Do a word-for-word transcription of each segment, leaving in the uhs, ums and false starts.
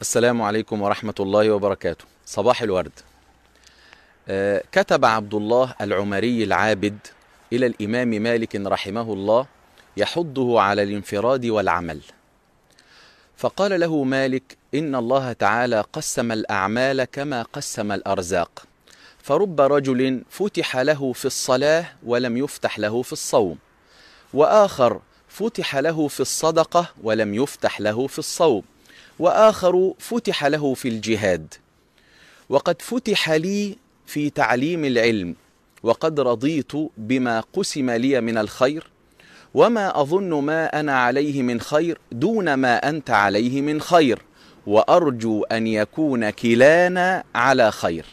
السلام عليكم ورحمة الله وبركاته. صباح الورد. آه كتب عبد الله العمري العابد إلى الإمام مالك رحمه الله يحضه على الانفراد والعمل، فقال له مالك: إن الله تعالى قسم الأعمال كما قسم الأرزاق، فرب رجل فتح له في الصلاة ولم يفتح له في الصوم، وآخر فتح له في الصدقة ولم يفتح له في الصوم، وآخر فتح له في الجهاد. وقد فتح لي في تعليم العلم، وقد رضيت بما قسم لي من الخير، وما أظن ما أنا عليه من خير دون ما أنت عليه من خير، وأرجو أن يكون كلانا على خير.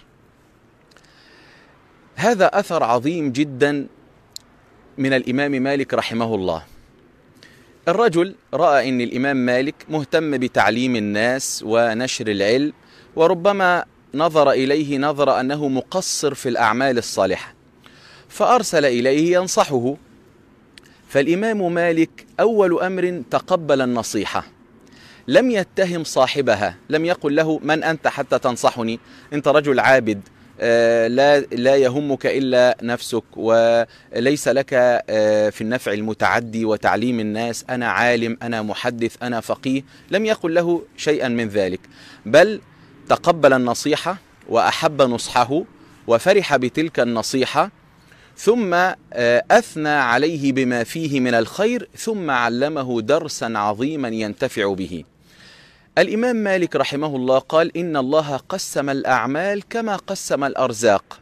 هذا أثر عظيم جدا من الإمام مالك رحمه الله. الرجل رأى أن الإمام مالك مهتم بتعليم الناس ونشر العلم، وربما نظر إليه نظر أنه مقصر في الأعمال الصالحة، فأرسل إليه ينصحه. فالإمام مالك أول أمر تقبل النصيحة، لم يتهم صاحبها، لم يقل له: من أنت حتى تنصحني؟ أنت رجل عابد، لا لا يهمك إلا نفسك، وليس لك في النفع المتعدي وتعليم الناس. أنا عالم، أنا محدث، أنا فقيه. لم يقل له شيئا من ذلك، بل تقبل النصيحة وأحب نصحه وفرح بتلك النصيحة، ثم أثنى عليه بما فيه من الخير، ثم علمه درسا عظيما ينتفع به. الإمام مالك رحمه الله قال: إن الله قسم الأعمال كما قسم الأرزاق.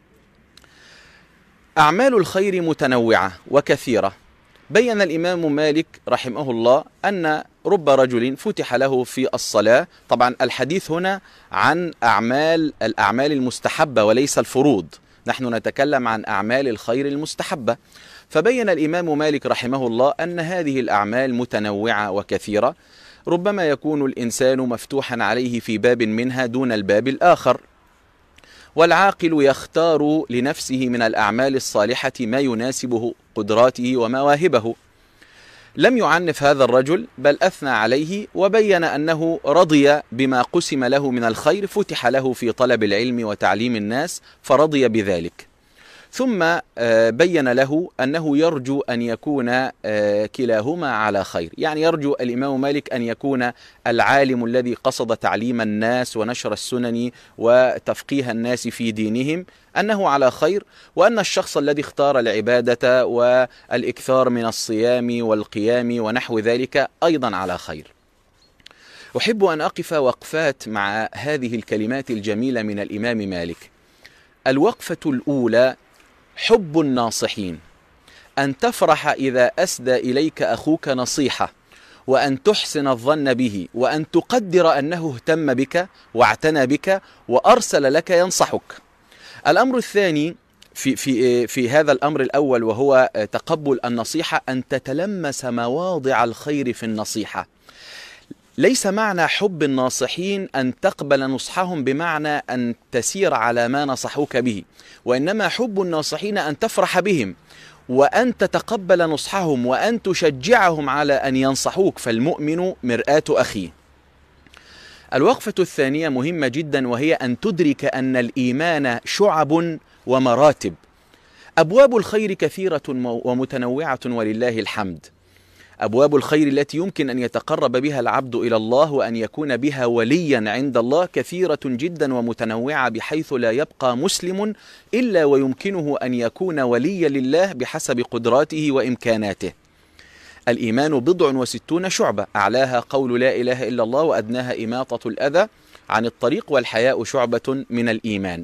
أعمال الخير متنوعة وكثيرة. بين الإمام مالك رحمه الله أن رب رجل فتح له في الصلاة، طبعا الحديث هنا عن أعمال الأعمال المستحبة وليس الفروض، نحن نتكلم عن أعمال الخير المستحبة. فبين الإمام مالك رحمه الله أن هذه الأعمال متنوعة وكثيرة، ربما يكون الإنسان مفتوحا عليه في باب منها دون الباب الآخر، والعاقل يختار لنفسه من الأعمال الصالحة ما يناسبه قدراته ومواهبه. لم يعنف هذا الرجل، بل أثنى عليه وبين أنه رضي بما قسم له من الخير، فتح له في طلب العلم وتعليم الناس فرضي بذلك. ثم بين له أنه يرجو أن يكون كلاهما على خير، يعني يرجو الإمام مالك أن يكون العالم الذي قصد تعليم الناس ونشر السنن وتفقيه الناس في دينهم أنه على خير، وأن الشخص الذي اختار العبادة والإكثار من الصيام والقيام ونحو ذلك أيضا على خير. أحب أن أقف وقفات مع هذه الكلمات الجميلة من الإمام مالك. الوقفة الأولى: حب الناصحين، أن تفرح إذا أسدى إليك أخوك نصيحة، وأن تحسن الظن به، وأن تقدر أنه اهتم بك واعتنى بك وأرسل لك ينصحك. الأمر الثاني في, في, في هذا الأمر الأول، وهو تقبل النصيحة، أن تتلمس مواضع الخير في النصيحة. ليس معنى حب الناصحين أن تقبل نصحهم بمعنى أن تسير على ما نصحوك به، وإنما حب الناصحين أن تفرح بهم، وأن تتقبل نصحهم، وأن تشجعهم على أن ينصحوك، فالمؤمن مرآة أخيه. الوقفة الثانية مهمة جدا، وهي أن تدرك أن الإيمان شعب ومراتب. أبواب الخير كثيرة ومتنوعة ولله الحمد. أبواب الخير التي يمكن أن يتقرب بها العبد إلى الله وأن يكون بها وليا عند الله كثيرة جدا ومتنوعة، بحيث لا يبقى مسلم إلا ويمكنه أن يكون وليا لله بحسب قدراته وإمكاناته. الإيمان بضع وستون شعبة، أعلاها قول لا إله إلا الله، وأدناها إماطة الأذى عن الطريق، والحياء شعبة من الإيمان.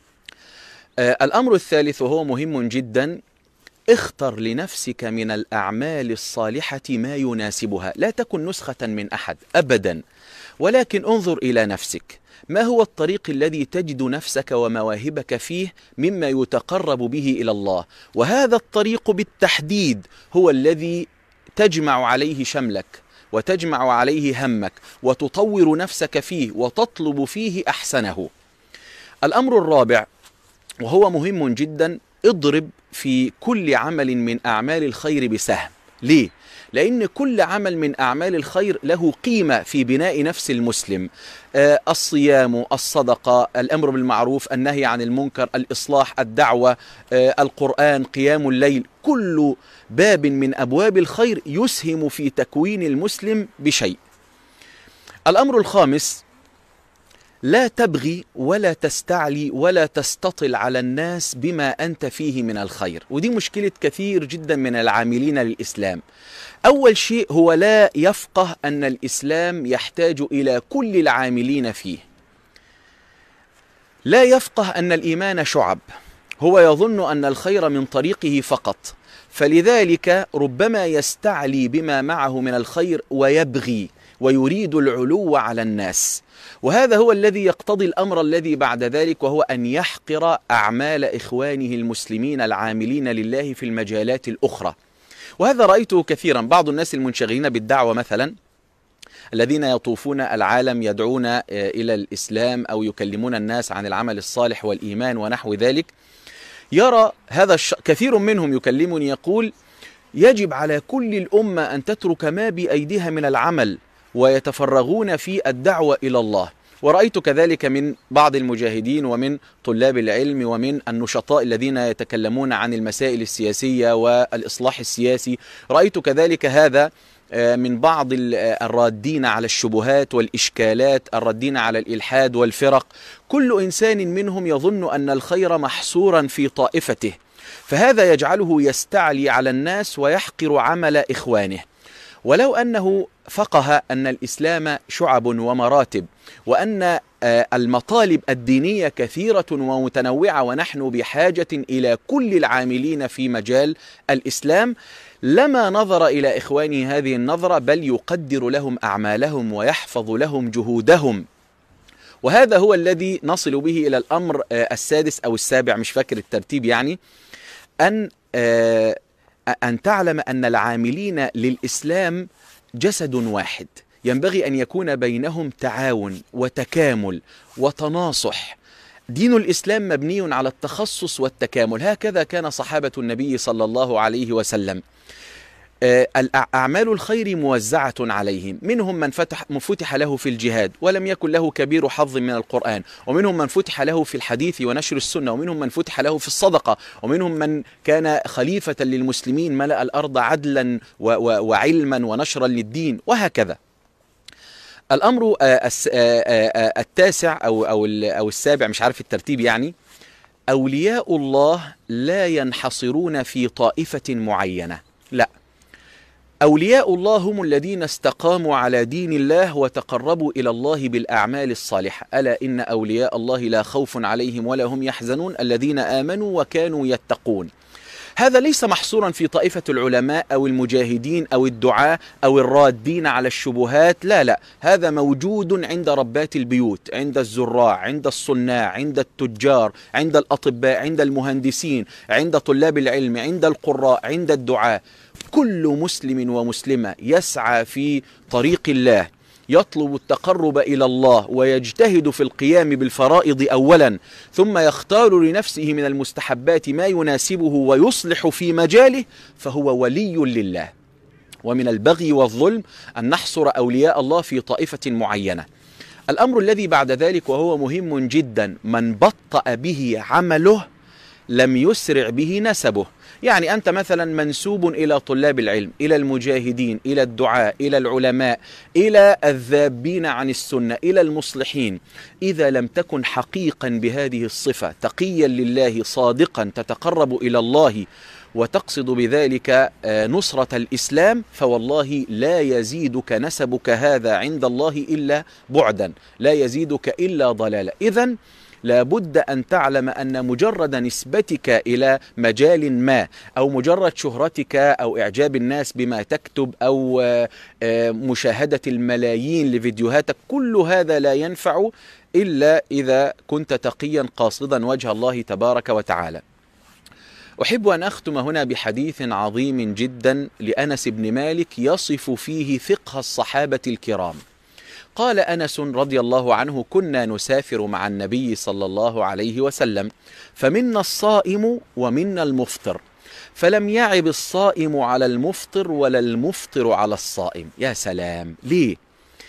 آه الأمر الثالث وهو مهم جدا: اختر لنفسك من الأعمال الصالحة ما يناسبها. لا تكن نسخة من أحد أبدا، ولكن انظر إلى نفسك، ما هو الطريق الذي تجد نفسك ومواهبك فيه مما يتقرب به إلى الله، وهذا الطريق بالتحديد هو الذي تجمع عليه شملك وتجمع عليه همك وتطور نفسك فيه وتطلب فيه أحسنه. الأمر الرابع وهو مهم جدا: اضرب في كل عمل من أعمال الخير بسهم. ليه؟ لأن كل عمل من أعمال الخير له قيمة في بناء نفس المسلم. آه الصيام، الصدقة، الأمر بالمعروف، النهي عن المنكر، الإصلاح، الدعوة، آه القرآن، قيام الليل، كل باب من أبواب الخير يسهم في تكوين المسلم بشيء. الأمر الخامس: لا تبغي ولا تستعلي ولا تستطل على الناس بما أنت فيه من الخير. ودي مشكلة كثير جدا من العاملين للإسلام. أول شيء هو لا يفقه أن الإسلام يحتاج إلى كل العاملين فيه. لا يفقه أن الإيمان شعب، هو يظن أن الخير من طريقه فقط، فلذلك ربما يستعلي بما معه من الخير ويبغي ويريد العلو على الناس. وهذا هو الذي يقتضي الأمر الذي بعد ذلك، وهو أن يحقر أعمال إخوانه المسلمين العاملين لله في المجالات الأخرى. وهذا رأيته كثيرا. بعض الناس المنشغلين بالدعوة مثلا، الذين يطوفون العالم يدعون إلى الإسلام أو يكلمون الناس عن العمل الصالح والإيمان ونحو ذلك، يرى هذا الش... كثير منهم يكلمني يقول: يجب على كل الأمة أن تترك ما بأيديها من العمل ويتفرغون في الدعوة إلى الله. ورأيت كذلك من بعض المجاهدين ومن طلاب العلم ومن النشطاء الذين يتكلمون عن المسائل السياسية والإصلاح السياسي. رأيت كذلك هذا من بعض الرادين على الشبهات والإشكالات، الرادين على الإلحاد والفرق. كل إنسان منهم يظن أن الخير محصورا في طائفته، فهذا يجعله يستعلي على الناس ويحقر عمل إخوانه. ولو أنه فقه أن الإسلام شعب ومراتب، وأن المطالب الدينية كثيرة ومتنوعة، ونحن بحاجة إلى كل العاملين في مجال الإسلام، لما نظر إلى إخوانه هذه النظرة، بل يقدر لهم أعمالهم ويحفظ لهم جهودهم. وهذا هو الذي نصل به إلى الأمر السادس أو السابع، مش فاكر الترتيب يعني، أن أن تعلم أن العاملين للإسلام جسد واحد، ينبغي أن يكون بينهم تعاون وتكامل وتناصح. دين الإسلام مبني على التخصص والتكامل، هكذا كان صحابة النبي صلى الله عليه وسلم. أعمال الخير موزعة عليهم، منهم من فتح, فتح له في الجهاد ولم يكن له كبير حظ من القرآن، ومنهم من فتح له في الحديث ونشر السنة، ومنهم من فتح له في الصدقة، ومنهم من كان خليفة للمسلمين ملأ الأرض عدلا وعلما ونشرا للدين، وهكذا. الأمر التاسع أو, أو, أو السابع، مش عارف الترتيب يعني، أولياء الله لا ينحصرون في طائفة معينة، لا، أولياء الله هم الذين استقاموا على دين الله وتقربوا إلى الله بالأعمال الصالحة. ألا إن أولياء الله لا خوف عليهم ولا هم يحزنون الذين آمنوا وكانوا يتقون. هذا ليس محصورا في طائفة العلماء أو المجاهدين أو الدعاة أو الرادين على الشبهات، لا لا، هذا موجود عند ربات البيوت، عند الزراع، عند الصناع، عند التجار، عند الأطباء، عند المهندسين، عند طلاب العلم، عند القراء، عند الدعاة. كل مسلم ومسلمة يسعى في طريق الله، يطلب التقرب إلى الله ويجتهد في القيام بالفرائض أولا، ثم يختار لنفسه من المستحبات ما يناسبه ويصلح في مجاله، فهو ولي لله. ومن البغي والظلم أن نحصر أولياء الله في طائفة معينة. الأمر الذي بعد ذلك وهو مهم جدا: من بطأ به عمله لم يسرع به نسبه. يعني أنت مثلا منسوب إلى طلاب العلم، إلى المجاهدين، إلى الدعاء، إلى العلماء، إلى الذابين عن السنة، إلى المصلحين. إذا لم تكن حقيقا بهذه الصفة، تقيا لله صادقا، تتقرب إلى الله وتقصد بذلك نصرة الإسلام، فوالله لا يزيدك نسبك هذا عند الله إلا بعدا، لا يزيدك إلا ضلالا. إذن لابد أن تعلم أن مجرد نسبتك إلى مجال ما، أو مجرد شهرتك أو إعجاب الناس بما تكتب، أو مشاهدة الملايين لفيديوهاتك، كل هذا لا ينفع إلا إذا كنت تقيا قاصدا وجه الله تبارك وتعالى. أحب أن أختم هنا بحديث عظيم جدا لأنس بن مالك يصف فيه فقه الصحابة الكرام. قال أنس رضي الله عنه: كنا نسافر مع النبي صلى الله عليه وسلم، فمنا الصائم ومنا المفطر، فلم يعب الصائم على المفطر ولا المفطر على الصائم. يا سلام! ليه؟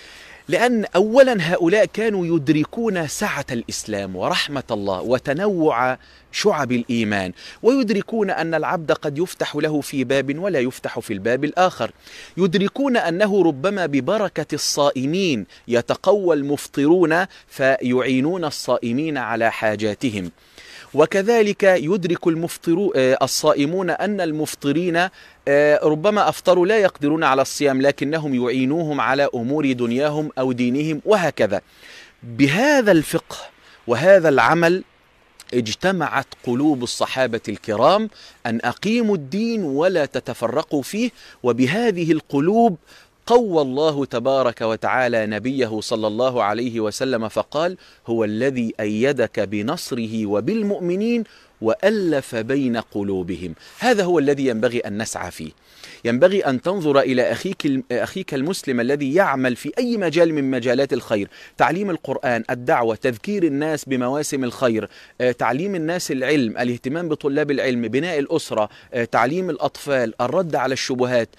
لأن أولا هؤلاء كانوا يدركون سعة الإسلام ورحمة الله وتنوع شعب الإيمان، ويدركون أن العبد قد يفتح له في باب ولا يفتح في الباب الآخر، يدركون أنه ربما ببركة الصائمين يتقوى المفطرون فيعينون الصائمين على حاجاتهم، وكذلك يدرك المفطر الصائمون أن المفطرين ربما أفطروا لا يقدرون على الصيام لكنهم يعينوهم على أمور دنياهم أو دينهم وهكذا. بهذا الفقه وهذا العمل اجتمعت قلوب الصحابة الكرام أن أقيموا الدين ولا تتفرقوا فيه، وبهذه القلوب قوى الله تبارك وتعالى نبيه صلى الله عليه وسلم فقال: هو الذي أيدك بنصره وبالمؤمنين وألف بين قلوبهم. هذا هو الذي ينبغي أن نسعى فيه. ينبغي أن تنظر إلى أخيك أخيك المسلم الذي يعمل في أي مجال من مجالات الخير، تعليم القرآن، الدعوة، تذكير الناس بمواسم الخير، تعليم الناس العلم، الاهتمام بطلاب العلم، بناء الأسرة، تعليم الأطفال، الرد على الشبهات،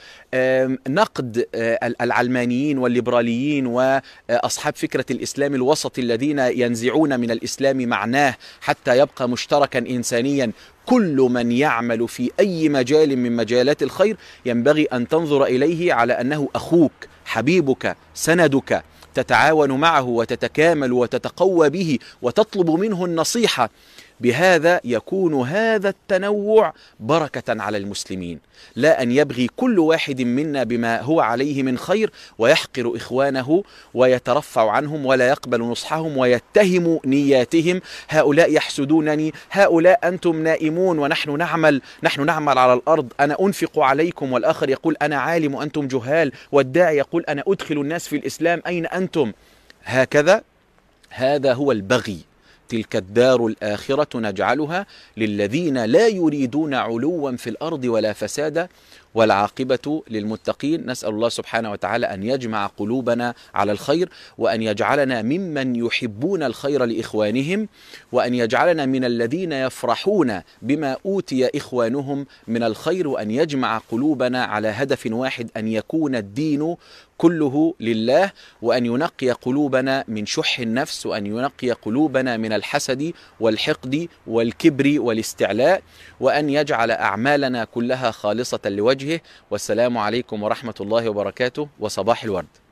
نقد العلمانيين والليبراليين وأصحاب فكرة الإسلام الوسط الذين ينزعون من الإسلام معناه حتى يبقى مشتركا إنسانيا. كل من يعمل في أي مجال من مجالات الخير ينبغي أن تنظر إليه على أنه أخوك، حبيبك، سندك، تتعاون معه وتتكامل وتتقوى به وتطلب منه النصيحة. بهذا يكون هذا التنوع بركة على المسلمين، لا أن يبغي كل واحد منا بما هو عليه من خير ويحقر إخوانه ويترفع عنهم ولا يقبل نصحهم ويتهم نياتهم. هؤلاء يحسدونني، هؤلاء أنتم نائمون ونحن نعمل، نحن نعمل على الأرض، أنا أنفق عليكم، والآخر يقول أنا عالم وأنتم جهال، والداعي يقول أنا أدخل الناس في الإسلام، أين أنتم؟ هكذا. هذا هو البغي. تلك الدار الآخرة نجعلها للذين لا يريدون علوا في الأرض ولا فسادا والعاقبة للمتقين. نسأل الله سبحانه وتعالى أن يجمع قلوبنا على الخير، وأن يجعلنا ممن يحبون الخير لإخوانهم، وأن يجعلنا من الذين يفرحون بما أوتي إخوانهم من الخير، وأن يجمع قلوبنا على هدف واحد، أن يكون الدين كله لله، وأن ينقي قلوبنا من شح النفس، وأن ينقي قلوبنا من الحسد والحقد والكبر والاستعلاء، وأن يجعل أعمالنا كلها خالصة لوجهه. والسلام عليكم ورحمة الله وبركاته، وصباح الورد.